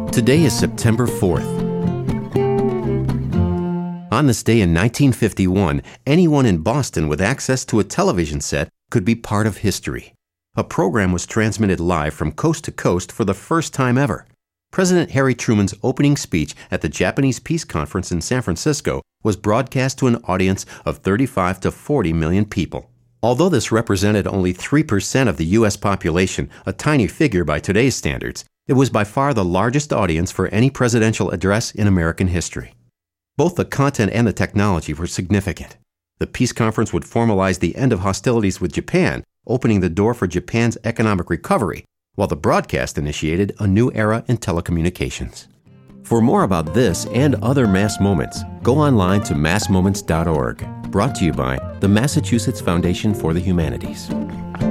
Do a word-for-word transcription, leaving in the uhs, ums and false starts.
Today is September fourth. On this day in nineteen fifty-one, anyone in Boston with access to a television set could be part of history. A program was transmitted live from coast to coast for the first time ever. President Harry Truman's opening speech at the Japanese Peace Conference in San Francisco was broadcast to an audience of thirty-five to forty million people. Although this represented only three percent of the U S population, a tiny figure by today's standards, it was by far the largest audience for any presidential address in American history. Both the content and the technology were significant. The peace conference would formalize the end of hostilities with Japan, opening the door for Japan's economic recovery, while the broadcast initiated a new era in telecommunications. For more about this and other Mass Moments, go online to mass moments dot org. Brought to you by the Massachusetts Foundation for the Humanities.